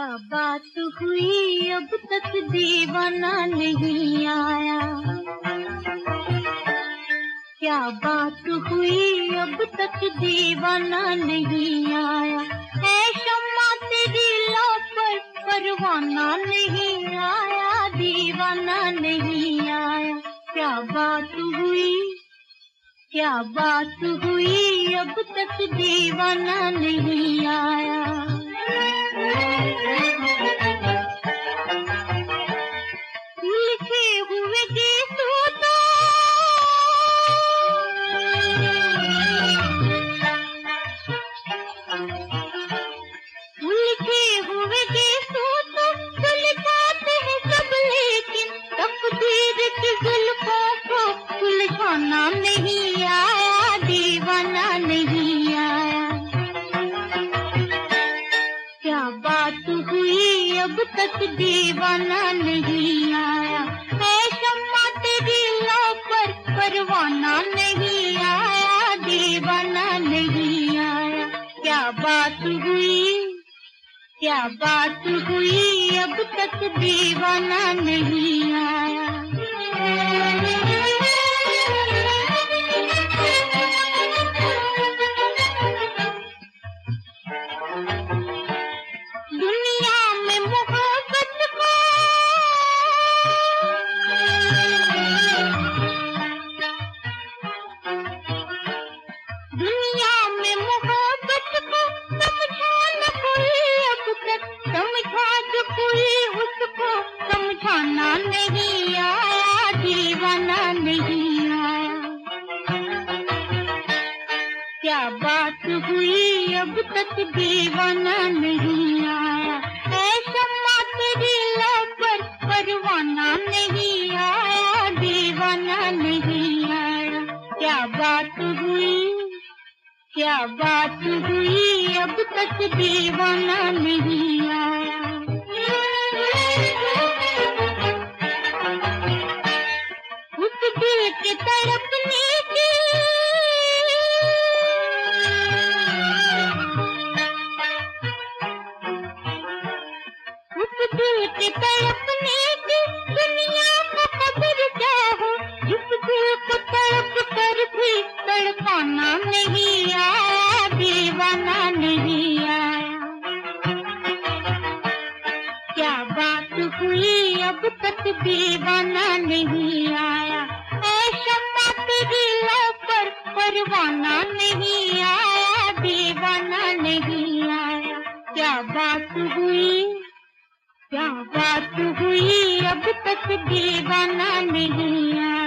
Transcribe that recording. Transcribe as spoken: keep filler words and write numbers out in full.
बात हुई अब तक दीवाना नहीं आया। क्या बात हुई अब तक दीवाना नहीं आया। है शम्मा तेरी लौ पर परवाना नहीं आया, दीवाना नहीं आया। क्या बात हुई, क्या बात हुई अब तक दीवाना नहीं आया। लिखे हुए गीतों तो लिखे हुए गीतों तो सुलझाते हैं सब, लेकिन तकदीर की जुल्फों को सुलझाना नहीं आया, दीवाना नहीं आया। क्या बात हुई अब तक दीवाना नहीं आया। है शम्मा तेरी लौ पर परवाना नहीं आया, दीवाना नहीं आया। क्या बात हुई, क्या बात हुई अब तक दीवाना नहीं आया। दुनिया में मोहब्बत को दुनिया में मोहब्बत को समझा न कोई अब तक, समझा जो कोई उसको समझाना नहीं आया, दीवाना नहीं आया। क्या बात हुई अब तक दीवाना नहीं आया। है शम्मा तेरी लौ पर परवाना नहीं आया, दीवाना नहीं आया। क्या बात हुई, क्या बात हुई अब तक दीवाना नहीं आया। उस दिल के तड़पने की उस दिल के तड़पने की दुनिया को खबर क्या हो। जिस दिल को तड़प कर भी तड़पाना नहीं आया, दीवाना नहीं आया। क्या बात हुई अब तक दीवाना नहीं आया। है शम्मा तेरी लौ पर परवाना नहीं आया, दीवाना नहीं आया। क्या बात हुई, क्या बात हुई अब तक दीवाना नहीं आया।